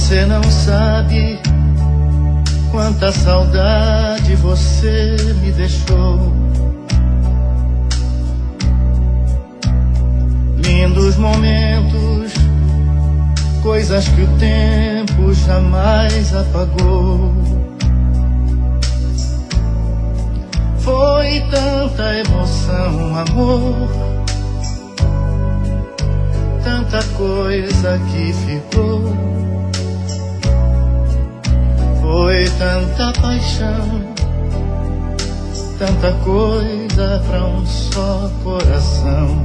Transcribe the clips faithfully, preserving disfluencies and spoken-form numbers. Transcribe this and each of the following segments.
Você não sabe quanta saudade você me deixou. Lindos momentos, coisas que o tempo jamais apagou. Foi tanta emoção, amor, tanta coisa que ficou. Foi tanta paixão, tanta coisa pra um só coração.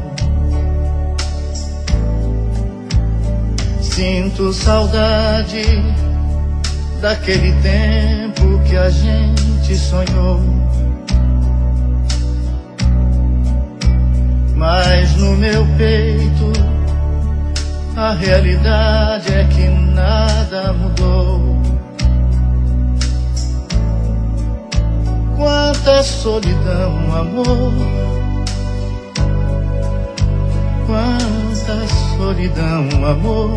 Sinto saudade daquele tempo que a gente sonhou. Mas no meu peito a realidade é que nada mudou. Quanta solidão, amor, quanta solidão, amor.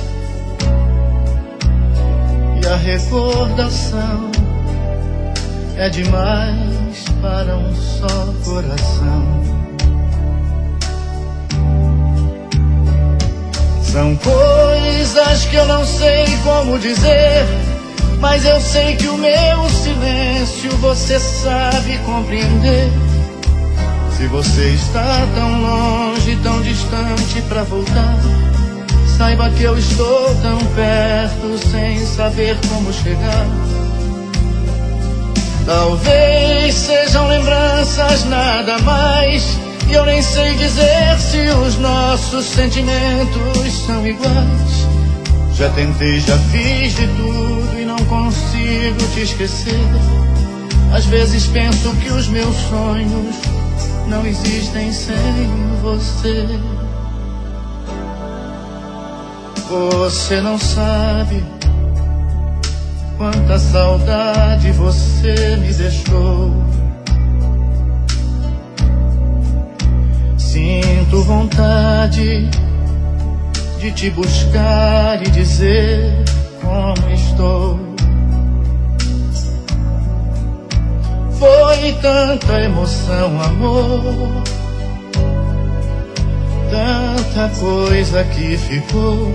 E a recordação é demais para um só coração. São coisas que eu não sei como dizer, mas eu sei que o meu silêncio você sabe compreender. Se você está tão longe, tão distante pra voltar, saiba que eu estou tão perto sem saber como chegar. Talvez sejam lembranças, nada mais, e eu nem sei dizer se os nossos sentimentos são iguais. Já tentei, já fiz de tudo e não consigo te esquecer. Às vezes penso que os meus sonhos não existem sem você. Você não sabe quanta saudade você me deixou. Sinto vontade de te buscar e dizer como estou. Foi tanta emoção, amor, tanta coisa que ficou,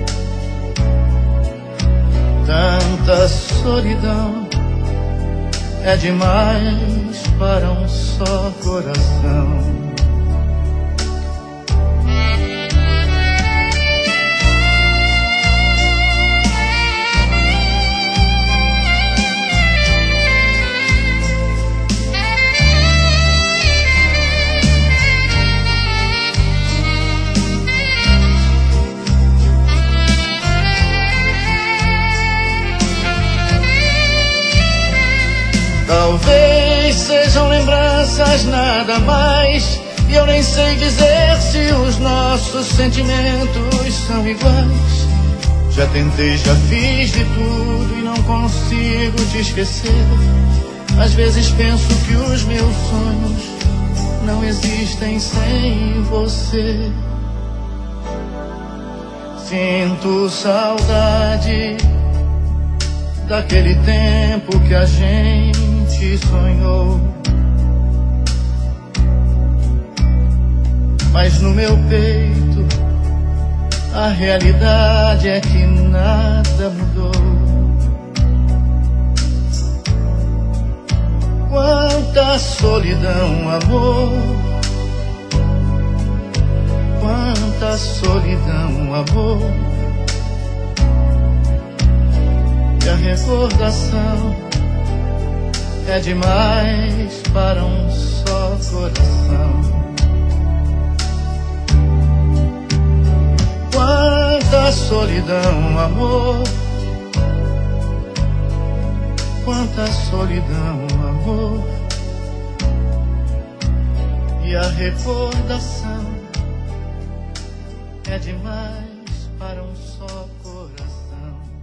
tanta solidão, é demais para um só coração. Talvez sejam lembranças, nada mais, e eu nem sei dizer se os nossos sentimentos são iguais. Já tentei, já fiz de tudo e não consigo te esquecer. Às vezes penso que os meus sonhos não existem sem você. Sinto saudade daquele tempo que a gente sonhou. Mas no meu peito a realidade é que nada mudou. Quanta solidão, amor, quanta solidão, amor. E a recordação é demais para um só coração. Quanta solidão, amor, quanta solidão, amor. E a recordação é demais para um só coração.